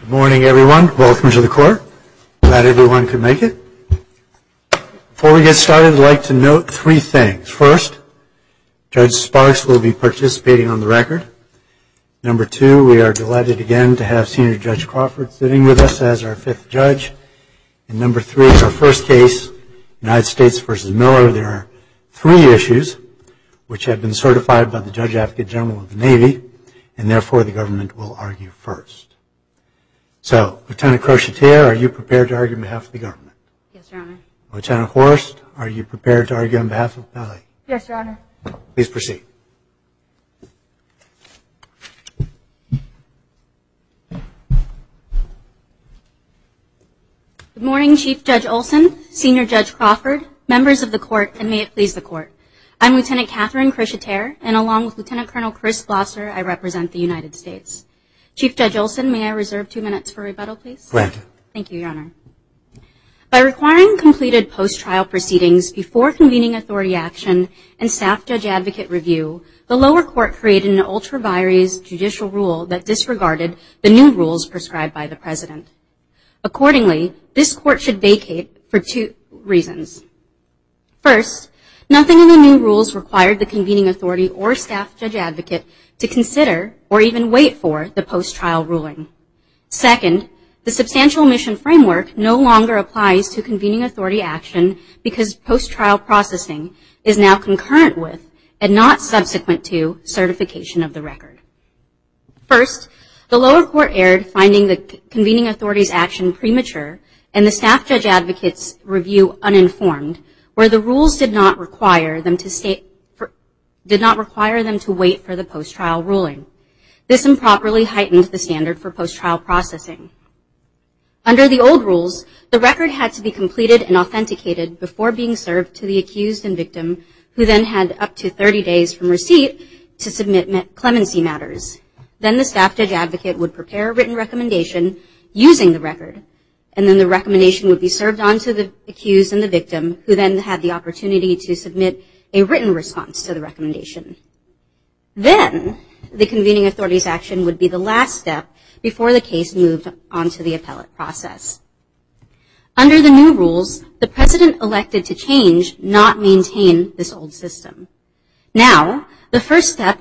Good morning, everyone. Welcome to the court. Glad everyone could make it. Before we get started, I'd like to note three things. First, Judge Sparks will be participating on the record. Number two, we are delighted again to have Senior Judge Crawford sitting with us as our fifth judge. And number three, our first case, United States v. Miller. There are three issues which have been certified by the Judge Advocate General of the Navy, and therefore the government will argue first. So, Lieutenant Crochetier, are you prepared to argue on behalf of the government? Yes, Your Honor. Lieutenant Horst, are you prepared to argue on behalf of Pele? Yes, Your Honor. Please proceed. Good morning, Chief Judge Olson, Senior Judge Crawford, members of the court, and may it please the court. I'm Lieutenant Catherine Crochetier, and along with Lieutenant Colonel Chris Blosser, I represent the United States. Chief Judge Olson, may I reserve 2 minutes for rebuttal, please? Granted. Thank you, Your Honor. By requiring completed post-trial proceedings before convening authority action and staff judge advocate review, the lower court created an ultra vires judicial rule that disregarded the new rules prescribed by the President. Accordingly, this court should vacate for two reasons. First, nothing in the new rules required the convening authority or staff judge advocate to consider or even wait for the post-trial ruling. Second, the substantial omission framework no longer applies to convening authority action because post-trial processing is now concurrent with and not subsequent to certification of the record. First, the lower court erred finding the convening authority's action premature and the staff judge advocate's review uninformed, where the rules did not require them to wait for the post-trial ruling. This improperly heightened the standard for post-trial processing. Under the old rules, the record had to be completed and authenticated before being served to the accused and victim, who then had up to 30 days from receipt to submit clemency matters. Then the staff judge advocate would prepare a written recommendation using the record, and then the recommendation would be served on to the accused and the victim, who then had the opportunity to submit a written response to the recommendation. Then, the convening authority's action would be the last step before the case moved on to the appellate process. Under the new rules, the President elected to change, not maintain, this old system. Now, the first step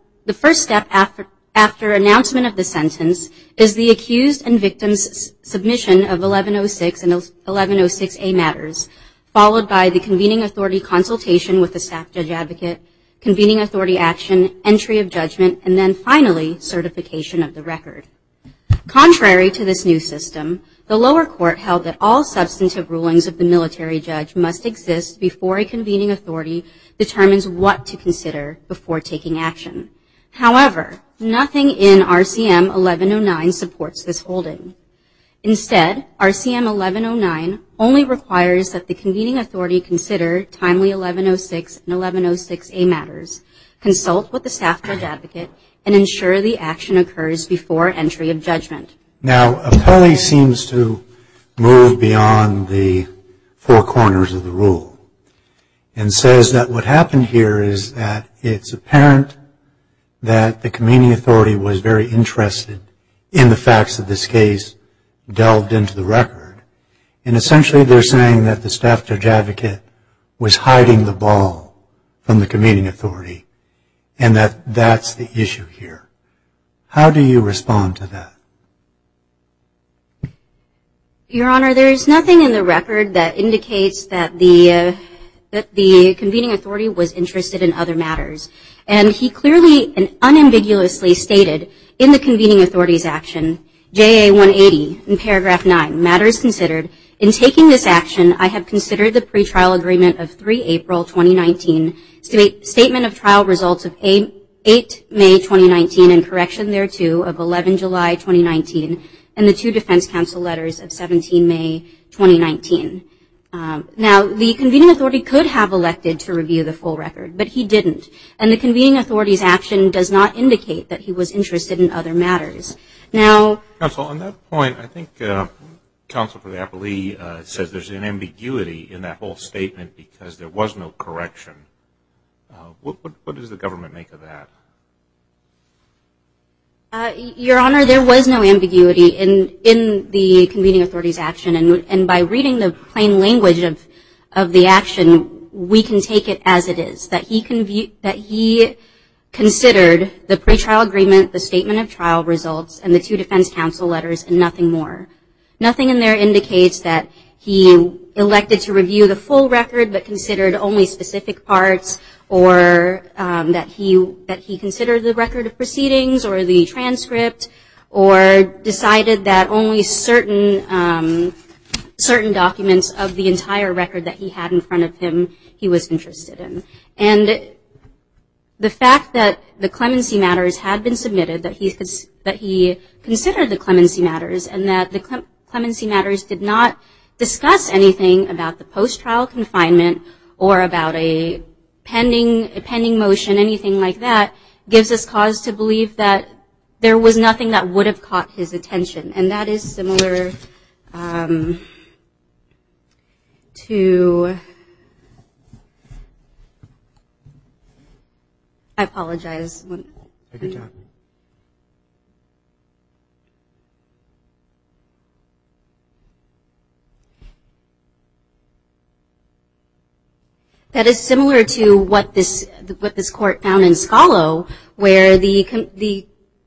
after announcement of the sentence is the accused and victim's submission of 1106 and 1106A matters, followed by the convening authority consultation with the staff judge advocate, convening authority action, entry of judgment, and then finally certification of the record. Contrary to this new system, the lower court held that all substantive rulings of the military judge must exist before a convening authority determines what to consider before taking action. However, nothing in RCM 1109 supports this holding. Instead, RCM 1109 only requires that the convening authority consider timely 1106 and 1106A matters, consult with the staff judge advocate, and ensure the action occurs before entry of judgment. Now, appellee seems to move beyond the four corners of the rule and says that what happened here is that it's apparent that the convening authority was very interested in the facts of this case, delved into the record, and essentially they're saying that the staff judge advocate was hiding the ball from the convening authority, and that's the issue here. How do you respond to that? Your Honor, there is nothing in the record that indicates that the convening authority was interested in other matters. And he clearly and unambiguously stated in the convening authority's action, JA 180 in paragraph 9, matters considered, in taking this action, I have considered the pretrial agreement of 3 April 2019, statement of trial results of 8 May 2019, and correction thereto of 11 July 2019, and the two defense counsel letters of 17 May 2019. Now, the convening authority could have elected to review the full record, but he didn't. And the convening authority's action does not indicate that he was interested in other matters. Now, counsel, on that point, I think counsel for the appellee says there's an ambiguity in that whole statement because there was no correction. What does the government make of that? Your Honor, there was no ambiguity in the convening authority's action, and by reading the plain language of the action, we can take it as it is, that he considered the pretrial agreement, the statement of trial results, and the two defense counsel letters, and nothing more. Nothing in there indicates that he elected to review the full record but considered only specific parts, or that he considered the record of proceedings or the transcript, or decided that only certain documents of the entire record that he had in front of him he was interested in. And the fact that the clemency matters had been submitted, that he considered the clemency matters, and that the clemency matters did not discuss anything about the post-trial confinement or about a pending motion, anything like that, gives us cause to believe that there was nothing that would have caught his attention. And that is similar to, I apologize. Take your time. That is similar to what this court found in Scalo, where the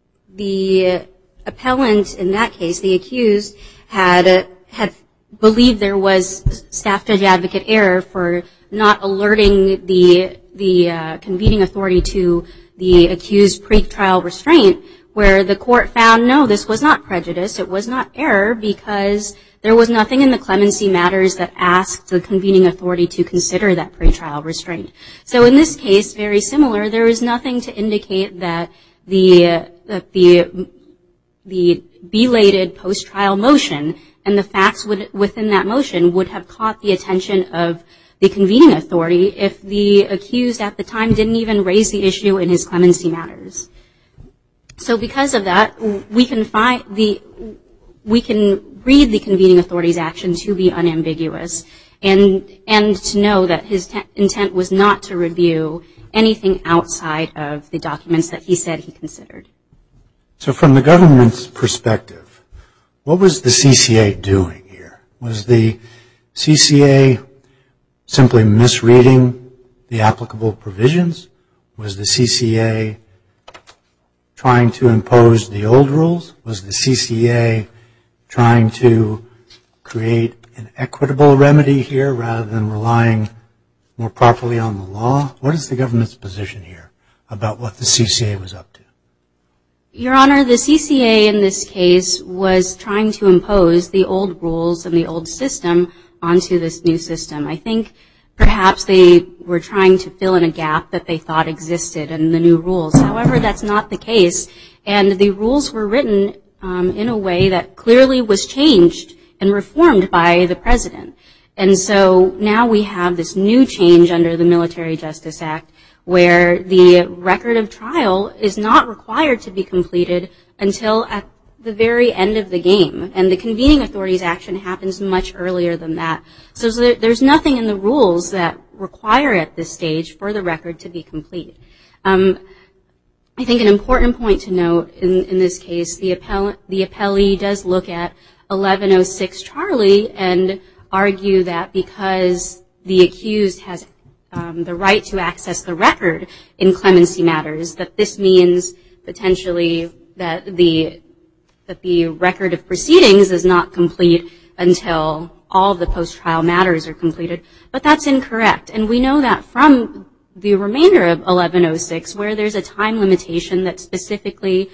appellant in that case, the accused, had believed there was staff judge advocate error for not alerting the convening authority to the accused pretrial restraint, where the court found, no, this was not prejudice, it was not error, because there was nothing in the clemency matters that asked the convening authority to consider that pretrial restraint. So in this case, very similar, there is nothing to indicate that the belated post-trial motion and the facts within that motion would have caught the attention of the convening authority if the accused at the time didn't even raise the issue in his clemency matters. So because of that, we can read the convening authority's action to be unambiguous and to know that his intent was not to review anything outside of the documents that he said he considered. So from the government's perspective, what was the CCA doing here? Was the CCA simply misreading the applicable provisions? Was the CCA trying to impose the old rules? Was the CCA trying to create an equitable remedy here rather than relying more properly on the law? What is the government's position here about what the CCA was up to? Your Honor, the CCA in this case was trying to impose the old rules and the old system onto this new system. I think perhaps they were trying to fill in a gap that they thought existed in the new rules. However, that's not the case, and the rules were written in a way that clearly was changed and reformed by the President. And so now we have this new change under the Military Justice Act where the record of trial is not required to be completed until at the very end of the game. And the convening authority's action happens much earlier than that. So there's nothing in the rules that require at this stage for the record to be complete. I think an important point to note in this case, the appellee does look at 1106 Charlie and argue that because the accused has the right to access the record in clemency matters, that this means potentially that the record of proceedings is not complete until all of the post-trial matters are completed. But that's incorrect. And we know that from the remainder of 1106 where there's a time limitation that specifically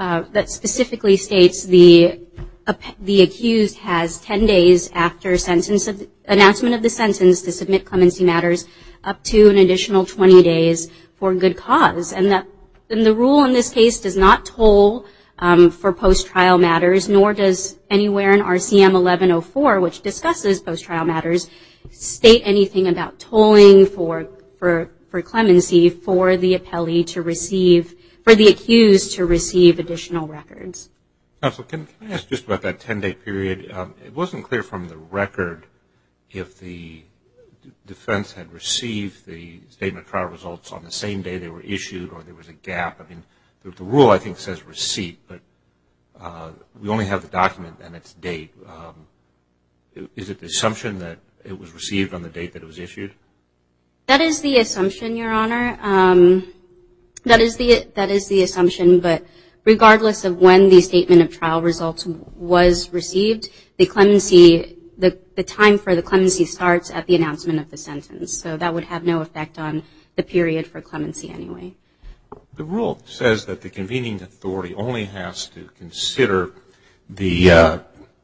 states the accused has 10 days after announcement of the sentence to submit clemency matters, up to an additional 20 days for good cause. And the rule in this case does not toll for post-trial matters, nor does anywhere in RCM 1104, which discusses post-trial matters, state anything about tolling for clemency for the appellee to receive, for the accused to receive additional records. Counsel, can I ask just about that 10-day period? It wasn't clear from the record if the defense had received the statement of trial results on the same day they were issued or there was a gap. I mean, the rule, I think, says receipt, but we only have the document and its date. Is it the assumption that it was received on the date that it was issued? That is the assumption, Your Honor. That is the assumption, but regardless of when the statement of trial results was received, the time for the clemency starts at the announcement of the sentence. So that would have no effect on the period for clemency anyway. The rule says that the convening authority only has to consider the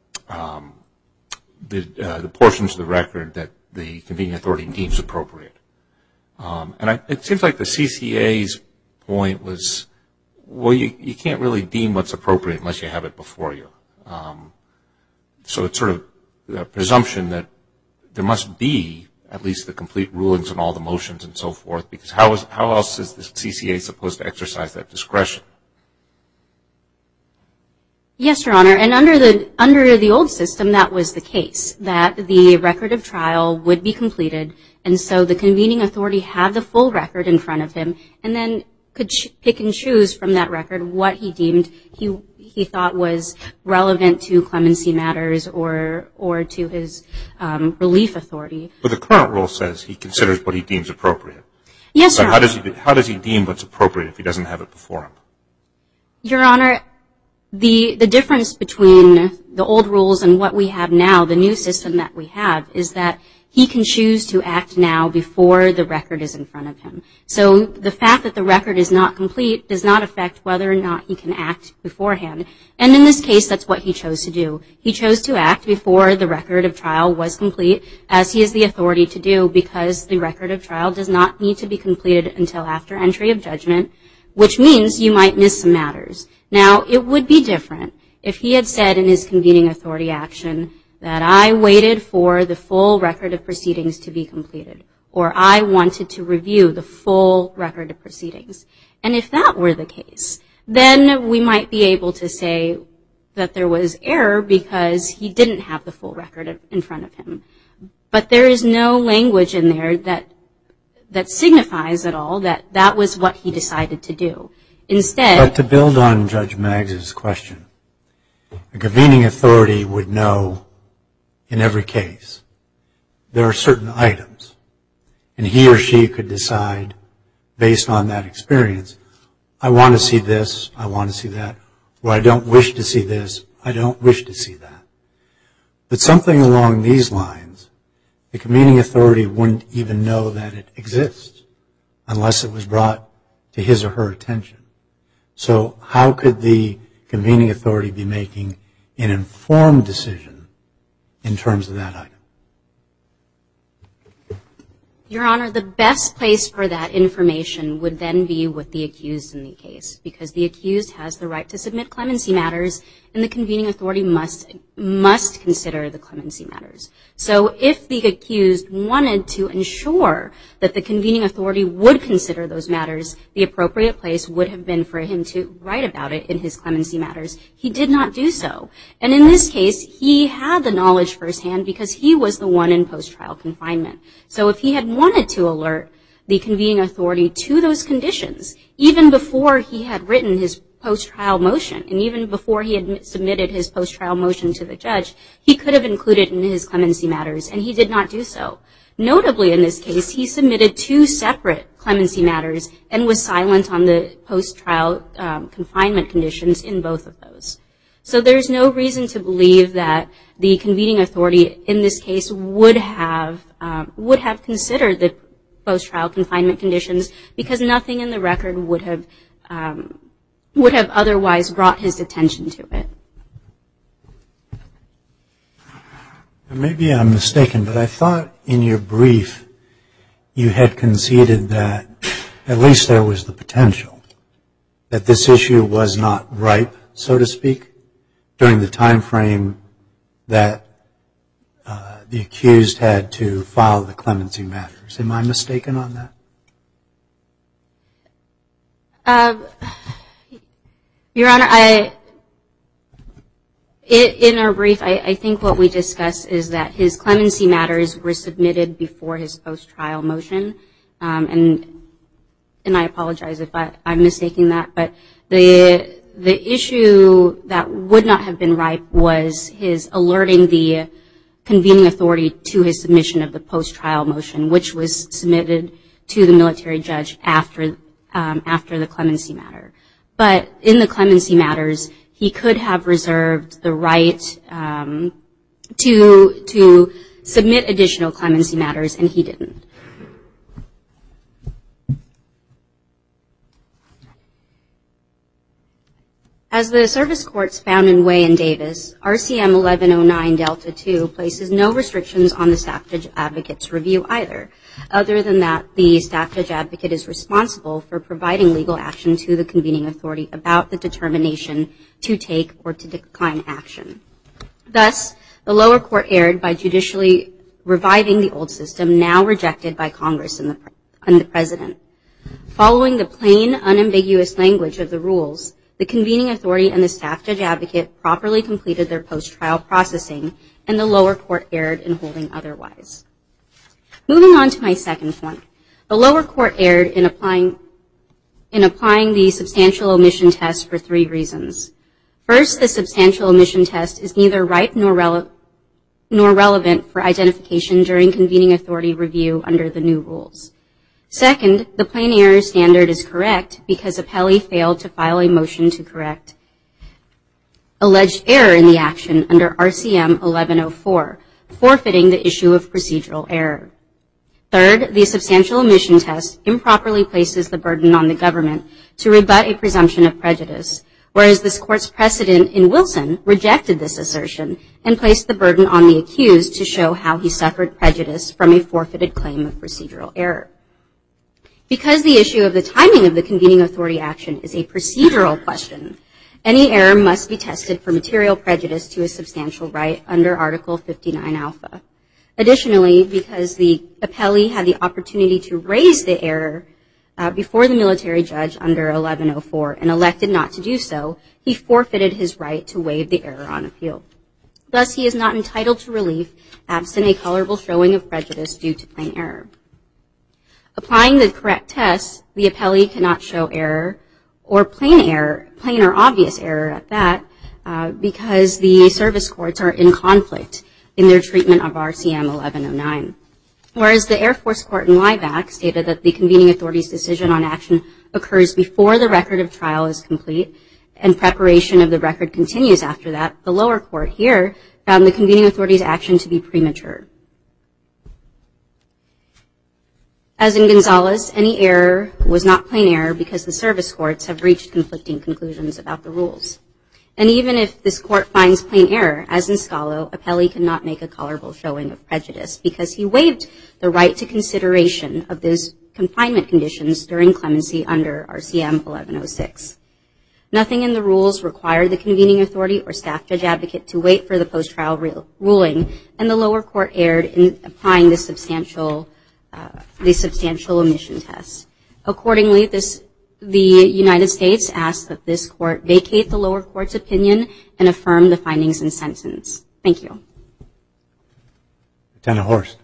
portions of the record that the convening authority deems appropriate. And it seems like the CCA's point was, well, you can't really deem what's appropriate unless you have it before you. So it's sort of a presumption that there must be at least the complete rulings on all the motions and so forth, because how else is the CCA supposed to exercise that discretion? Yes, Your Honor, and under the old system, that was the case, that the record of trial would be completed, and so the convening authority had the full record in front of him, and then could pick and choose from that record what he deemed he thought was relevant to clemency matters or to his relief authority. But the current rule says he considers what he deems appropriate. Yes, Your Honor. But how does he deem what's appropriate if he doesn't have it before him? Your Honor, the difference between the old rules and what we have now, the new system that we have, is that he can choose to act now before the record is in front of him. So the fact that the record is not complete does not affect whether or not he can act beforehand. And in this case, that's what he chose to do. He chose to act before the record of trial was complete, as he has the authority to do, because the record of trial does not need to be completed until after entry of judgment, which means you might miss some matters. Now, it would be different if he had said in his convening authority action that I waited for the full record of proceedings to be completed, or I wanted to review the full record of proceedings. And if that were the case, then we might be able to say that there was error because he didn't have the full record in front of him. But there is no language in there that signifies at all that that was what he decided to do. Instead, but to build on Judge Maggs's question, a convening authority would know in every case there are certain items, and he or she could decide based on that experience, I want to see this, I want to see that, or I don't wish to see this, I don't wish to see that. But something along these lines, the convening authority wouldn't even know that it exists unless it was brought to his or her attention. So how could the convening authority be making an informed decision in terms of that item? Your Honor, the best place for that information would then be with the accused in the case, because the accused has the right to submit clemency matters, and the convening authority must consider the clemency matters. So if the accused wanted to ensure that the convening authority would consider those matters, the appropriate place would have been for him to write about it in his clemency matters. He did not do so. And in this case, he had the knowledge firsthand because he was the one in post-trial confinement. So if he had wanted to alert the convening authority to those conditions, even before he had written his post-trial motion, and even before he had submitted his post-trial motion to the judge, he could have included in his clemency matters, and he did not do so. Notably, in this case, he submitted 2 separate clemency matters and was silent on the post-trial confinement conditions in both of those. So there's no reason to believe that the convening authority in this case would have considered the post-trial confinement conditions, because nothing in the record would have otherwise brought his attention to it. Maybe I'm mistaken, but I thought in your brief you had conceded that at least there was the potential that this issue was not ripe, so to speak, during the time frame that the accused had to file the clemency matters. Am I mistaken on that? Your Honor, in our brief, I think what we discussed is that his clemency matters were submitted before his post-trial motion, and I apologize if I'm mistaking that, but The issue that would not have been ripe was his alerting the convening authority to his submission of the post-trial motion, which was submitted to the military judge after the clemency matter. But in the clemency matters, he could have reserved the right to submit additional clemency matters, and he didn't. As the service courts found in Way and Davis, RCM 1109 Delta 2 places no restrictions on the staff judge advocate's review either, other than that the staff judge advocate is responsible for providing legal action to the convening authority about the determination to take or to decline action. Thus, the lower court erred by judicially reviving the old system now rejected by Congress and the President. Following the plain, unambiguous language of the rules, the convening authority and the staff judge advocate properly completed their post-trial processing, and the lower court erred in holding otherwise. Moving on to my second point, the lower court erred in applying the substantial omission test for three reasons. First, the substantial omission test is neither ripe nor relevant for identification during convening authority review under the new rules. Second, the plain error standard is correct because appellee failed to file a motion to correct alleged error in the action under RCM 1104, forfeiting the issue of procedural error. Third, the substantial omission test improperly places the burden on the government to rebut a presumption of prejudice, whereas this court's precedent in Wilson rejected this assertion and placed the burden on the accused to show how he suffered prejudice from a forfeited claim of procedural error. Because the issue of the timing of the convening authority action is a procedural question, any error must be tested for material prejudice to a substantial right under Article 59 Alpha. Additionally, because the appellee had the opportunity to raise the error before the military judge under 1104 and elected not to do so, he forfeited his right to waive the error on appeal. Thus, he is not entitled to relief absent a colorable showing of prejudice due to plain error. Applying the correct test, the appellee cannot show error or plain or obvious error at that, because the service courts are in conflict in their treatment of RCM 1109. Whereas the Air Force Court in Lieback stated that the convening authority's decision on action occurs before the record of trial is complete and preparation of the record continues after that, the lower court here found the convening authority's action to be premature. As in Gonzalez, any error was not plain error because the service courts have reached conflicting conclusions about the rules. And even if this court finds plain error, as in Scalo, appellee cannot make a colorable showing of prejudice because he waived the right to consideration of those confinement conditions during clemency under RCM 1106. Nothing in the rules required the convening authority or staff judge advocate to wait for the post-trial ruling, and the lower court erred in applying the substantial omission test. Accordingly, the United States asks that this court vacate the lower court's opinion and affirm the findings and sentence. Thank you. Lieutenant Horst.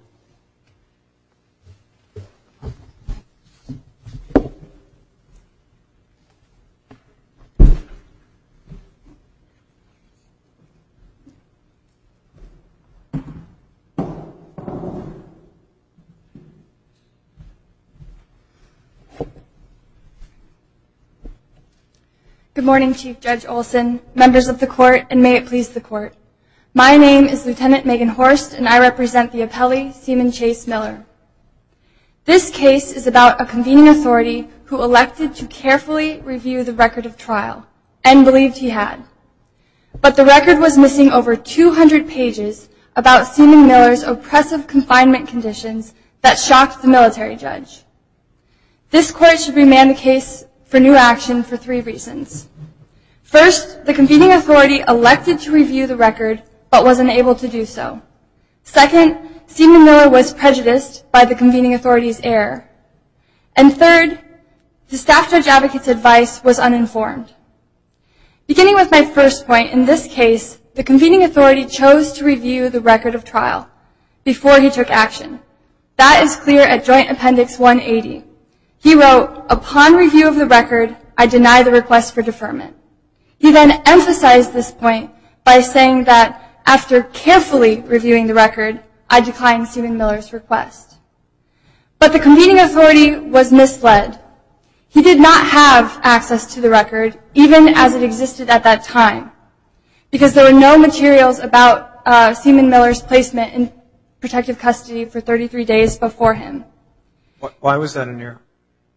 Good morning, Chief Judge Olson, members of the court, and may it please the court. My name is Lieutenant Megan Horst, and I represent the appellee, Seaman Chase Miller. This case is about a convening authority who elected to carefully review the record of trial, and believed he had. But the record was missing over 200 pages about Seaman Miller's oppressive confinement conditions that shocked the military judge. This court should remand the case for new action for three reasons. First, the convening authority elected to review the record but was unable to do so. Second, Seaman Miller was prejudiced by the convening authority's error. And third, the staff judge advocate's advice was uninformed. Beginning with my first point, in this case, the convening authority chose to review the record of trial before he took action. That is clear at Joint Appendix 180. He wrote, "Upon review of the record, I deny the request for deferment. He then emphasized this point by saying that after carefully reviewing the record, I declined Seaman Miller's request. But the convening authority was misled. He did not have access to the record, even as it existed at that time, because there were no materials about Seaman Miller's placement in protective custody for 33 days before him. Why was that an error?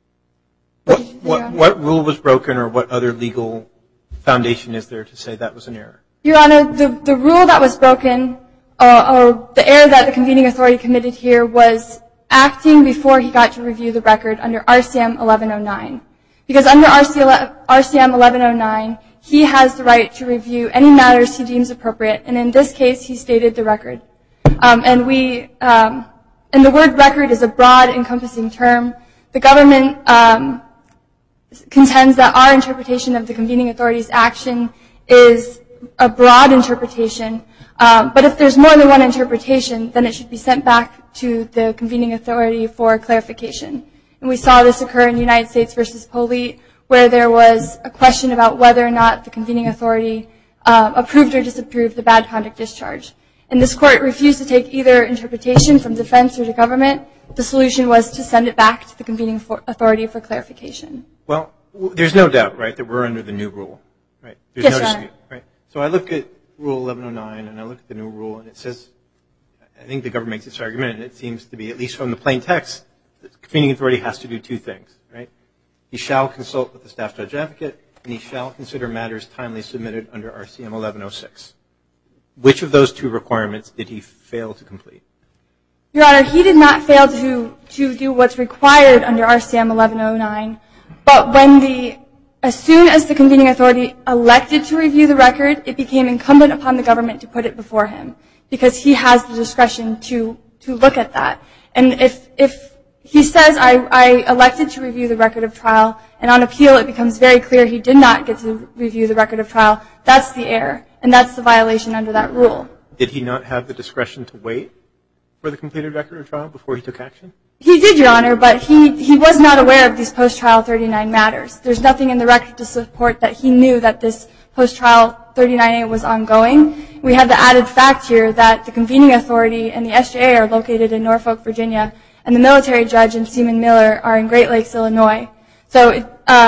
What rule was broken, or what other legal foundation is there to say that was an error? Your Honor, the rule that was broken, or the error that the convening authority committed here, was acting before he got to review the record under RCM 1109. Because under RCM 1109, he has the right to review any matters he deems appropriate, and in this case, he stated the record. And the word record is a broad, encompassing term. The government contends that our interpretation of the convening authority's action is a broad interpretation. But if there's more than one interpretation, then it should be sent back to the convening authority for clarification. And we saw this occur in United States v. Polite, where there was a question about whether or not the convening authority approved or disapproved the bad conduct discharge. And this court refused to take either interpretation from defense or the government. The solution was to send it back to the convening authority for clarification. Well, there's no doubt, right, that we're under the new rule, right? There's Yes, no Your dispute, Honor. right? So I look at Rule 1109, and I look at the new rule, and it says, I think the government makes this argument, and it seems to be, at least from the plain text, the convening authority has to do two things, right? He shall consult with the staff judge advocate, and he shall consider matters timely submitted under RCM 1106. Which of those two requirements did he fail to complete? Your Honor, he did not fail to do what's required under RCM 1109, but as soon as the convening authority elected to review the record, it became incumbent upon the government to put it before him, because he has the discretion to look at that. And if he says, I elected to review the record of trial, and on appeal it becomes very clear he did not get to review the record of trial, that's the error, and that's the violation under that rule. Did he not have the discretion to wait for the completed record of trial before he took action? He did, Your Honor, but he was not aware of these post-trial 39 matters. There's nothing in the record to support that he knew that this post-trial 39A was ongoing. We have the added fact here that the convening authority and the SJA are located in Norfolk, Virginia, and the military judge and Seaman Miller are in Great Lakes, Illinois. So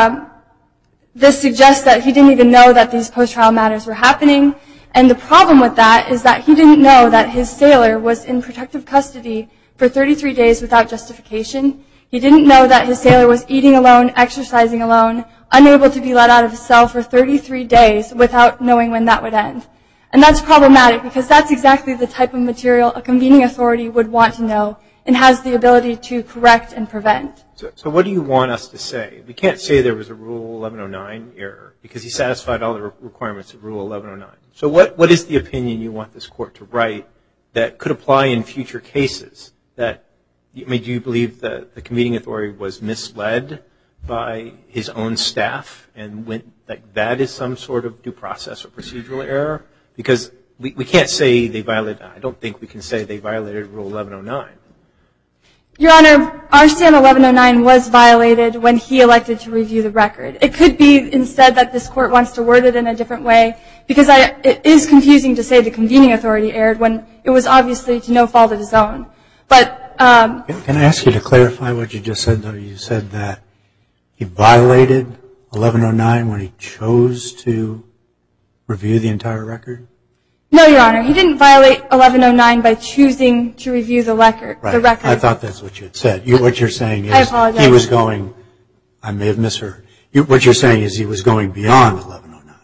this suggests that he didn't even know that these post-trial matters were happening. And the problem with that is that he didn't know that his sailor was in protective custody for 33 days without justification. He didn't know that his sailor was eating alone, exercising alone, unable to be let out of his cell for 33 days without knowing when that would end. And that's problematic because that's exactly the type of material a convening authority would want to know and has the ability to correct and prevent. So what do you want us to say? We can't say there was a Rule 1109 error because he satisfied all the requirements of Rule 1109. So what is the opinion you want this court to write that could apply in future cases? Do you believe that the convening authority was misled by his own staff and that is some sort of due process or procedural error? Because we can't say they violated, I don't think we can say they violated Rule 1109. Your Honor, RCM 1109 was violated when he elected to review the record. It could be instead that this court wants to word it in a different way because it is confusing to say the convening authority erred when it was obviously to no fault of his own. But can I ask you to clarify what you just said, though? You said that he violated 1109 when he chose to review the entire record? No, Your Honor. He didn't violate 1109 by choosing to review the record. Right. I thought that's what you had said. What you're saying is I apologize. he was going, I may have misheard. What you're saying is he was going beyond 1109.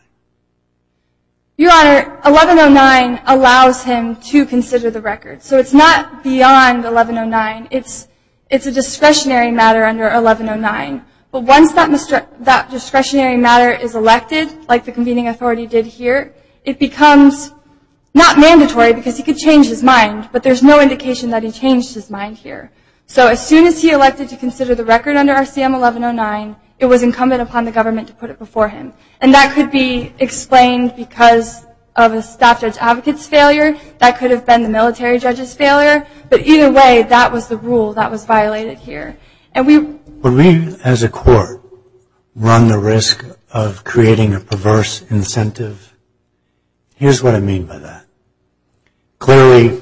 Your Honor, 1109 allows him to consider the record. So it's not beyond 1109. It's a discretionary matter under 1109. But once that discretionary matter is elected, like the convening authority did here, it becomes not mandatory because he could change his mind, but there's no indication that he changed his mind here. So as soon as he elected to consider the record under RCM 1109, it was incumbent upon the government to put it before him. And that could be explained because of a staff judge advocate's failure. That could have been the military judge's failure. But either way, that was the rule that was violated here. And when we, as a court, run the risk of creating a perverse incentive? Here's what I mean by that. Clearly,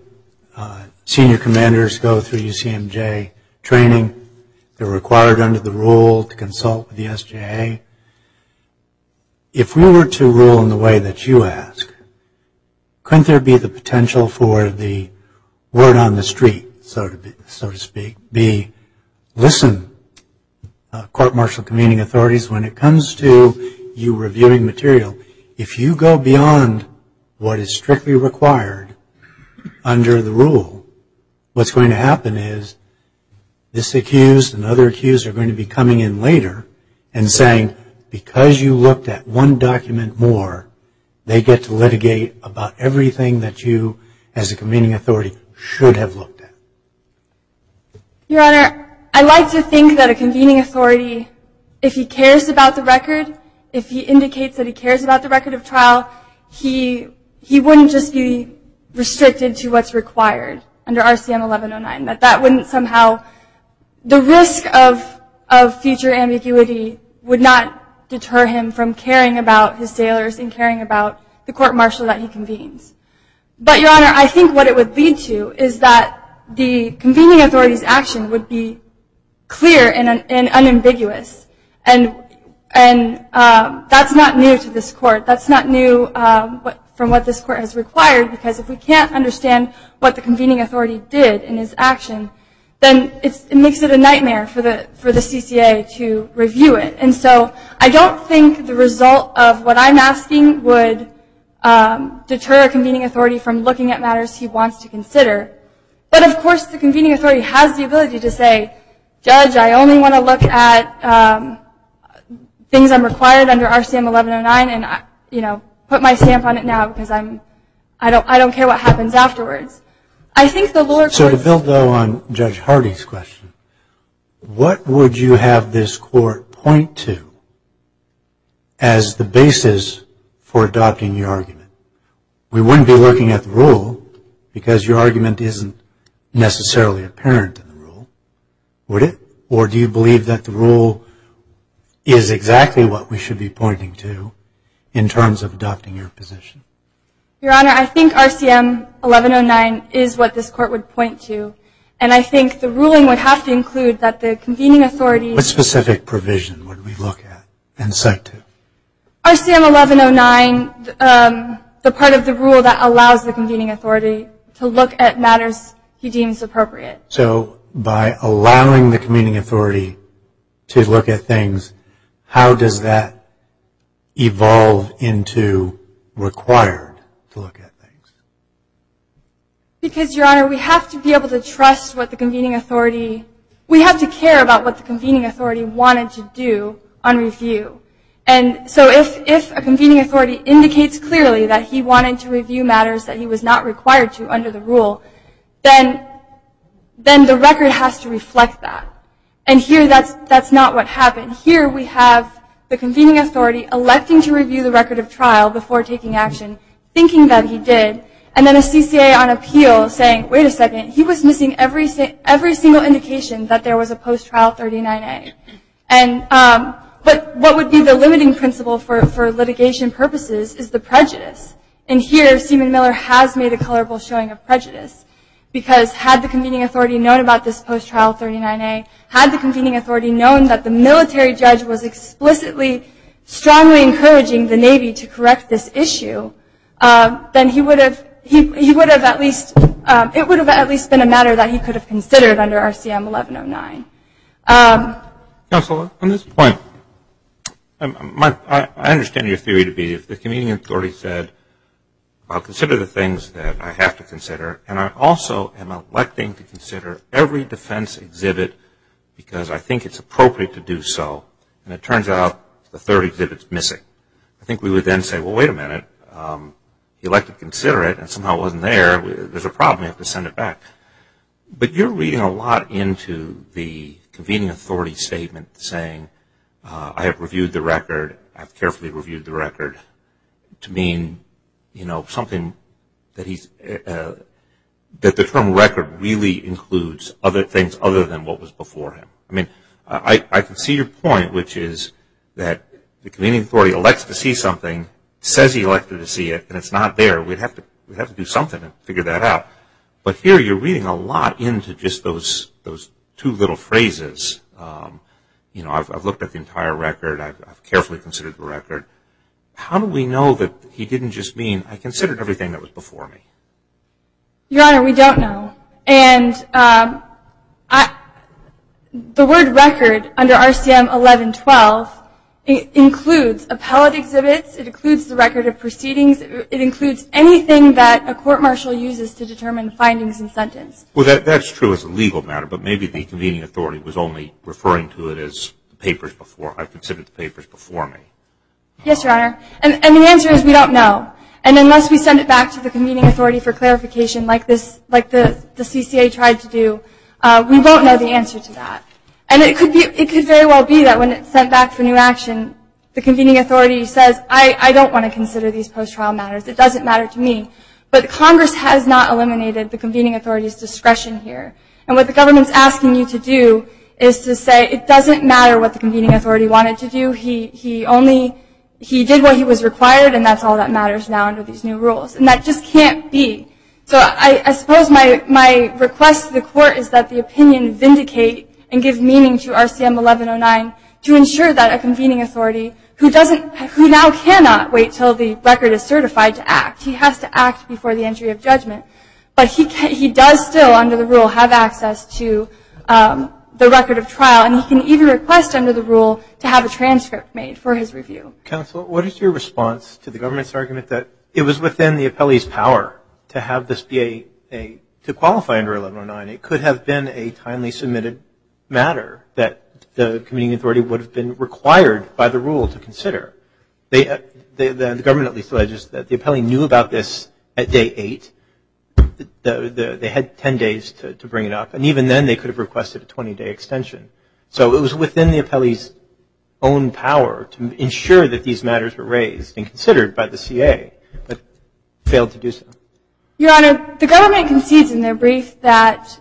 senior commanders go through UCMJ training. They're required under the rule to consult with the SJA. If we were to rule in the way that you ask, couldn't there be the potential for the word on the street, so to speak, be, listen, court-martial convening authorities, when it comes to you reviewing material, if you go beyond what is strictly required under the rule, what's going to happen is this accused and other accused are going to be coming in later and saying, because you looked at one document more, they get to litigate about everything that you, as a convening authority, should have looked at. Your Honor, I like to think that a convening authority, if he cares about the record, if he indicates that he cares about the record of trial, he wouldn't just be restricted to what's required under RCM 1109, that wouldn't somehow, the risk of future ambiguity would not deter him from caring about his sailors and caring about the court-martial that he convenes. But, Your Honor, I think what it would lead to is that the convening authority's action would be clear and unambiguous. And that's not new to this court. That's not new from what this court has required, because if we can't understand what the convening authority did in his action, then it makes it a nightmare for the CCA to review it. And so I don't think the result of what I'm asking would deter a convening authority from looking at matters he wants to consider. But, of course, the convening authority has the ability to say, Judge, I only want to look at things I'm required under RCM 1109 and, put my stamp on it now because I don't care what happens afterwards. I think the lower courts... So to build, though, on Judge Hardy's question, what would you have this court point to as the basis for adopting your argument? We wouldn't be looking at the rule because your argument isn't necessarily apparent in the rule, would it? Or do you believe that the rule is exactly what we should be pointing to in terms of adopting your position? Your Honor, I think RCM 1109 is what this court would point to. And I think the ruling would have to include that the convening authority... What specific provision would we look at and cite to? RCM 1109, the part of the rule that allows the convening authority to look at matters he deems appropriate. So by allowing the convening authority to look at things, how does that evolve into required to look at things? Because, Your Honor, we have to be able to trust what the convening authority... We have to care about what the convening authority wanted to do on review. And so if a convening authority indicates clearly that he wanted to review matters that he was not required to under the rule, then the record has to reflect that. And here that's not what happened. Here we have the convening authority electing to review the record of trial before taking action, thinking that he did, and then a CCA on appeal saying, wait a second, he was missing every single indication that there was a post-trial 39A. And but what would be the limiting principle for litigation purposes is the prejudice. And here, Seaman Miller has made a colorable showing of prejudice. Because had the convening authority known about this post-trial 39A, had the convening authority known that the military judge was explicitly, strongly encouraging the Navy to correct this issue, then he would have at least, it would have at least been a matter that he could have considered under RCM 1109. Counsel, on this point, I understand your theory to be if the convening authority said, I'll consider the things that I have to consider, and I also am electing to consider every defense exhibit because I think it's appropriate to do so, and it turns out the third exhibit's missing. I think we would then say, well, wait a minute, he elected to consider it, and somehow it wasn't there. There's a problem. We have to send it back. But you're reading a lot into the convening authority statement saying, I have reviewed the record, I've carefully reviewed the record, to mean, something that that the term record really includes other things other than what was before him. I mean, I can see your point, which is that the convening authority elects to see something, says he elected to see it, and it's not there. We'd have to do something to figure that out. But here you're reading a lot into just those two little phrases. I've looked at the entire record. I've carefully considered the record. How do we know that he didn't just mean, I considered everything that was before me? Your Honor, we don't know. And the word record under RCM 1112 includes appellate exhibits, it includes the record of proceedings, it includes anything that a court-martial uses to determine findings and sentence. Well, that's true as a legal matter, but maybe the convening authority was only referring to it as the papers before. I've considered the papers before me. Yes, Your Honor. And the answer is we don't know. And unless we send it back to the convening authority for clarification like the CCA tried to do, we won't know the answer to that. And it could very well be that when it's sent back for new action, the convening authority says, I don't want to consider these post-trial matters. It doesn't matter to me. But Congress has not eliminated the convening authority's discretion here. And what the government's asking you to do is to say it doesn't matter what the convening authority wanted to do. He did what he was required, and that's all that matters now under these new rules. And that just can't be. So I suppose my request to the court is that the opinion vindicate and give meaning to RCM 1109 to ensure that a convening authority who now cannot wait till the record is certified to act. He has to act before the entry of judgment. But he does still, under the rule, have access to the record of trial, and he can even request under the rule to have a transcript made for his review. Counsel, what is your response to the government's argument that it was within the appellee's power to have this be to qualify under 1109? It could have been a timely submitted matter that the convening authority would have been required by the rule to consider. The government at least alleges that the appellee knew about this at day 8. They had 10 days to bring it up, and even then they could have requested a 20-day extension. So it was within the appellee's own power to ensure that these matters were raised and considered by the CA, but failed to do so. Your Honor, the government concedes in their brief that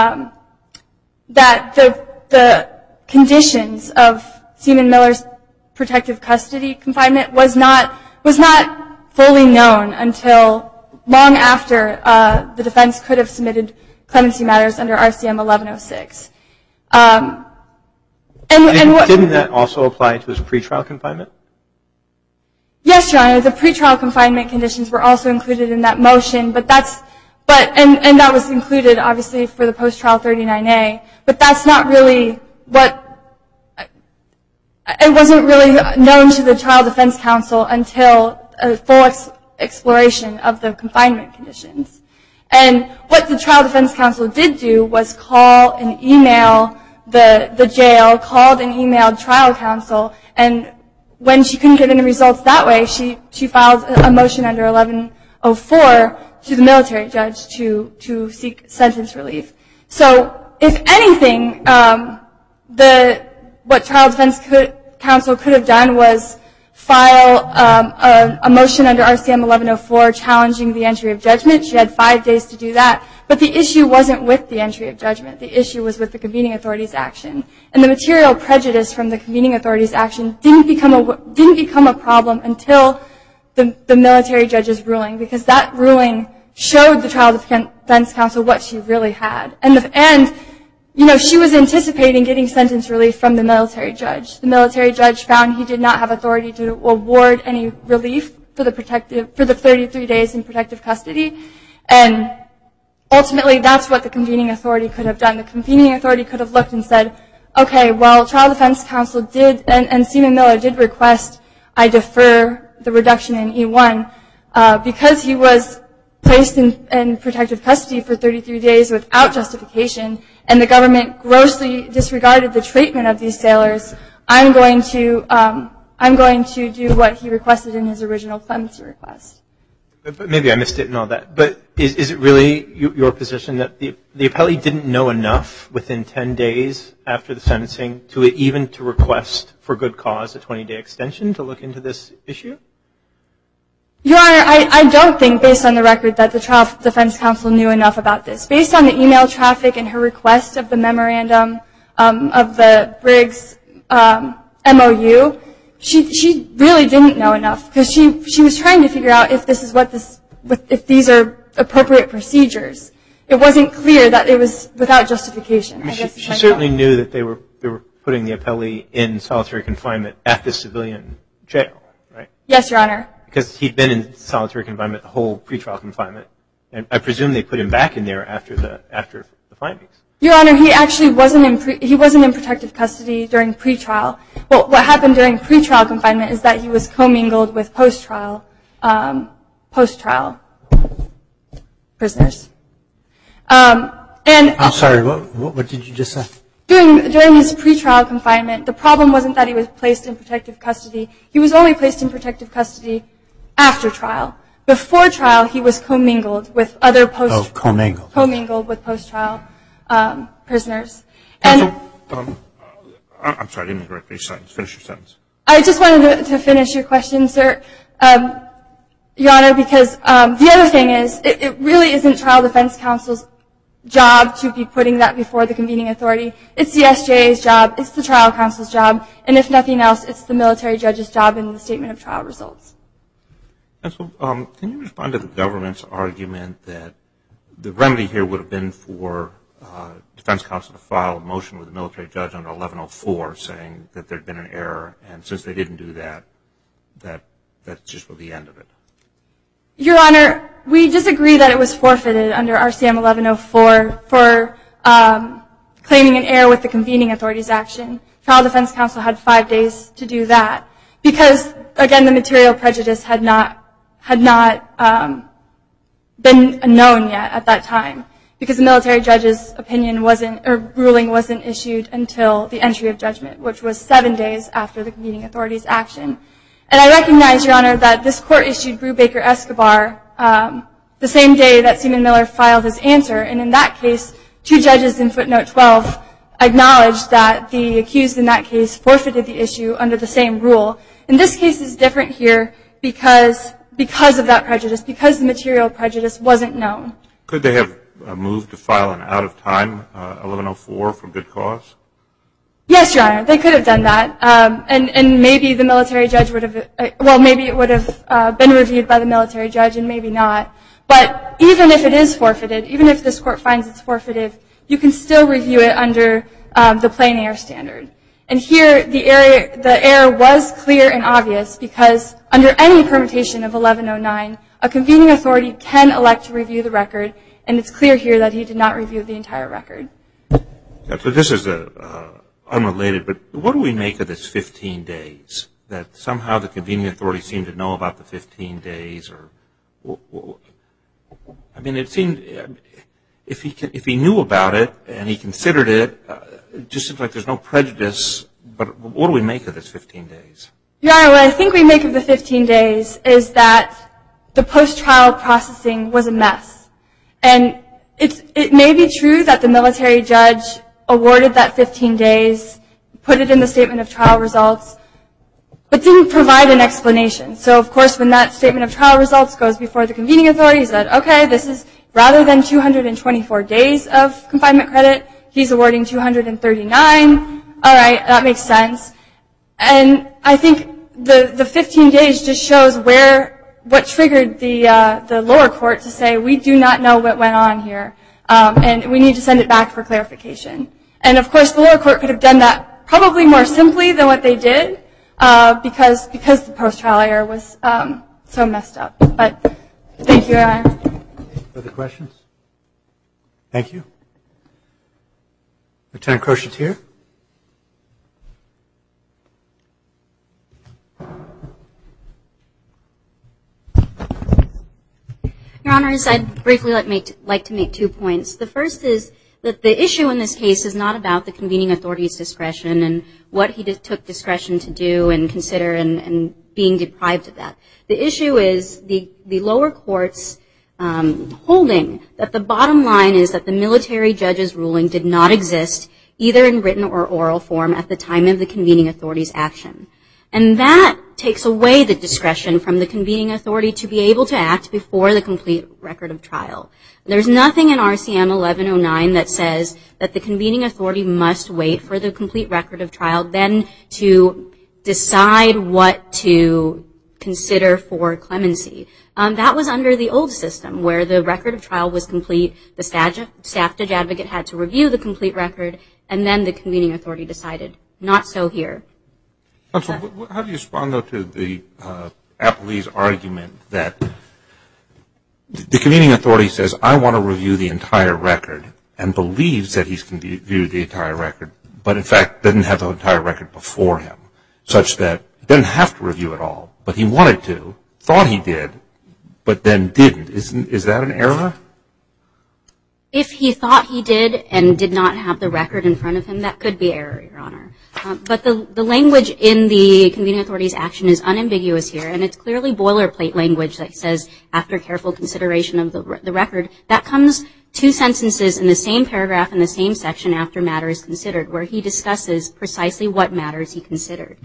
the conditions of Seaman Miller's protective custody confinement was not fully known until long after the defense could have submitted clemency matters under RCM 1106. Didn't that also apply to his pretrial confinement? Yes, Your Honor. The pretrial confinement conditions were also included in that motion, and that was included obviously for the post-trial 39A. But that's not really it wasn't really known to the trial defense counsel until a full exploration of the confinement conditions. And what the trial defense counsel did do was call and email the jail, called and emailed trial counsel, and when she couldn't get any results that way, she filed a motion under 1104 to the military judge to seek sentence relief. So if anything, what trial defense counsel could have done was file a motion under RCM 1104 challenging the entry of judgment. She had 5 days to do that. But the issue wasn't with the entry of judgment. The issue was with the convening authority's action. And the material prejudice from the convening authority's action didn't become a problem until the military judge's ruling, because that ruling showed the trial defense counsel what she really had. And she was anticipating getting sentence relief from the military judge. The military judge found he did not have authority to award any relief for the 33 days in protective custody. And ultimately, that's what the convening authority could have done. The convening authority could have looked and said, okay, well, trial defense counsel did, and Seaman Miller did request I defer the reduction in E1 because he was placed in protective custody for 33 days without justification, and the government grossly disregarded the treatment of these sailors. I'm going to do what he requested in his original clemency request. But maybe I missed it and all that. But is it really your position that the appellee didn't know enough within 10 days after the sentencing to request for good cause a 20-day extension to look into this issue? Your Honor, I don't think, based on the record, that the trial defense counsel knew enough about this. Based on the email traffic and her request of the memorandum of the Briggs MOU, she really didn't know enough because she was trying to figure out if these are appropriate procedures. It wasn't clear that it was without justification. I mean, she certainly knew that they were putting the appellee in solitary confinement at the civilian jail, right? Yes, Your Honor. Because he'd been in solitary confinement the whole pretrial confinement, and I presume they put him back in there after the findings. Your Honor, he actually wasn't in protective custody during pretrial. Well, what happened during pretrial confinement is that he was commingled with post-trial prisoners. I'm sorry, what did you just say? During his pretrial confinement, the problem wasn't that he was placed in protective custody. He was only placed in protective custody after trial. Before trial, he was commingled with other commingled with post-trial prisoners. I'm sorry, I didn't interrupt your sentence. Finish your sentence. I just wanted to finish your question, sir, Your Honor, because the other thing is it really isn't trial defense counsel's job to be putting that before the convening authority. It's the SJA's job. It's the trial counsel's job. And if nothing else, it's the military judge's job in the statement of trial results. Counsel, can you respond to the government's argument that the remedy here would have been for defense counsel to file a motion with the military judge under 1104 saying that there had been an error, and since they didn't do that, that's just the end of it? Your Honor, we disagree that it was forfeited under RCM 1104 for claiming an error with the convening authority's action. Trial defense counsel had 5 days to do that because, again, the material prejudice had not been known yet at that time because the military judge's ruling wasn't issued until the entry of judgment, which was 7 days after the convening authority's action. And I recognize, Your Honor, that this court issued Brubaker-Escobar the same day that Seaman Miller filed his answer, and in that case, 2 judges in footnote 12 acknowledged that the accused in that case forfeited the issue under the same rule. And this case is different here because of that prejudice, because the material prejudice wasn't known. Could they have moved to file an out-of-time 1104 for good cause? Yes, Your Honor, they could have done that, and maybe the military judge would have, maybe it would have been reviewed by the military judge and maybe not. But even if it is forfeited, even if this court finds it's forfeited, you can still review it under the plain error standard. And here, the error was clear and obvious because under any permutation of 1109, a convening authority can elect to review the record, and it's clear here that he did not review the entire record. So this is unrelated, but what do we make of this 15 days, that somehow the convening authority seemed to know about the 15 days? I mean, it seemed if he knew about it and he considered it, it just seems like there's no prejudice. But what do we make of this 15 days? Your Honor, what I think we make of the 15 days is that the post-trial processing was a mess. And it may be true that the military judge awarded that 15 days, put it in the statement of trial results, but didn't provide an explanation. So, of course, when that statement of trial results goes before the convening authority, he said, okay, this is rather than 224 days of confinement credit, he's awarding 239. All right, that makes sense. And I think the 15 days just shows what triggered the lower court to say, we do not know what went on here, and we need to send it back for clarification. And, of course, the lower court could have done that probably more simply than what they did because the post-trial error was so messed up. But thank you, Your Honor. Further questions? Thank you. Lieutenant Crochetier. Your Honors, I'd briefly like to make 2 points. The first is that the issue in this case is not about the convening authority's discretion and what he took discretion to do and consider and being deprived of that. The issue is the lower court's holding that the bottom line is that the military judge's ruling did not exist either in written or oral form at the time of the convening authority's action. And that takes away the discretion from the convening authority to be able to act before the complete record of trial. There's nothing in RCM 1109 that says that the convening authority must wait for the complete record of trial then to decide what to consider for clemency. That was under the old system where the record of trial was complete, the staff judge advocate had to review the complete record, and then the convening authority decided. Not so here. Counsel, how do you respond, though, to the appellee's argument that the convening authority says, I want to review the entire record, and believes that he's reviewed the entire record, but in fact didn't have the entire record before him, such that he doesn't have to review it all, but he wanted to, thought he did, but then didn't. Is that an error? If he thought he did and did not have the record in front of him, that could be error, Your Honor. But the language in the convening authority's action is unambiguous here, and it's clearly boilerplate language that says, after careful consideration of the record, that comes 2 sentences in the same paragraph in the same section after matter is considered, where he discusses precisely what matters he considered.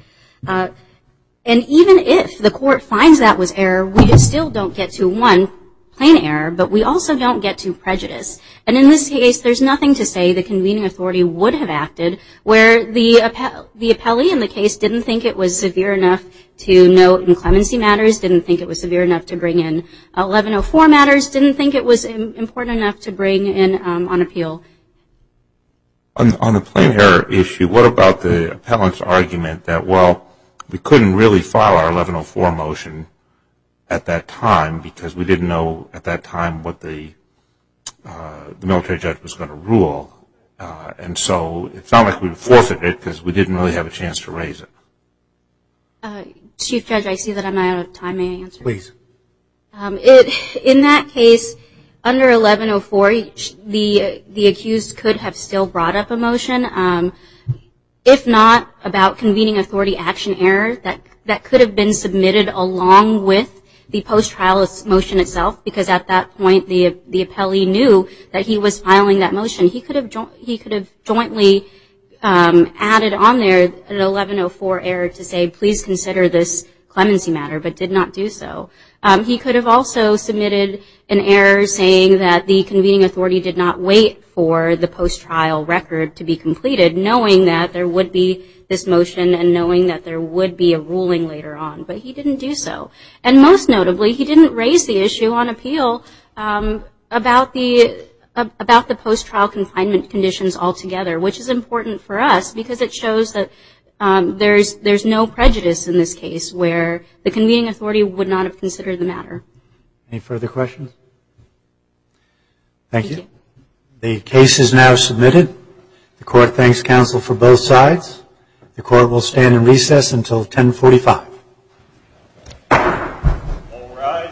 And even if the court finds that was error, we still don't get to, 1, plain error, but we also don't get to prejudice. And in this case, there's nothing to say the convening authority would have acted where the appellee in the case didn't think it was severe enough to note in clemency matters, didn't think it was severe enough to bring in 1104 matters, didn't think it was important enough to bring in on appeal. On the plain error issue, what about the appellant's argument that, well, we couldn't really file our 1104 motion at that time because we didn't know at that time what the military judge was going to rule, and so it's not like we forfeited it because we didn't really have a chance to raise it. Chief Judge, I see that I'm out of time. May I answer? Please. In that case, under 1104, the accused could have still brought up a motion. If not about convening authority action error, that could have been submitted along with the post-trial motion itself, because at that point the appellee knew that he was filing that motion. He could have jointly added on there an 1104 error to say, please consider this clemency matter, but did not do so. He could have also submitted an error saying that the convening authority did not wait for the post-trial record to be completed, knowing that there would be this motion and knowing that there would be a ruling later on, but he didn't do so. And most notably, he didn't raise the issue on appeal about the post-trial confinement conditions altogether, which is important for us because it shows that there's no prejudice in this case where the convening authority would not have considered the matter. Any further questions? Thank you. The case is now submitted. The court thanks counsel for both sides. The court will stand in recess until 10:45.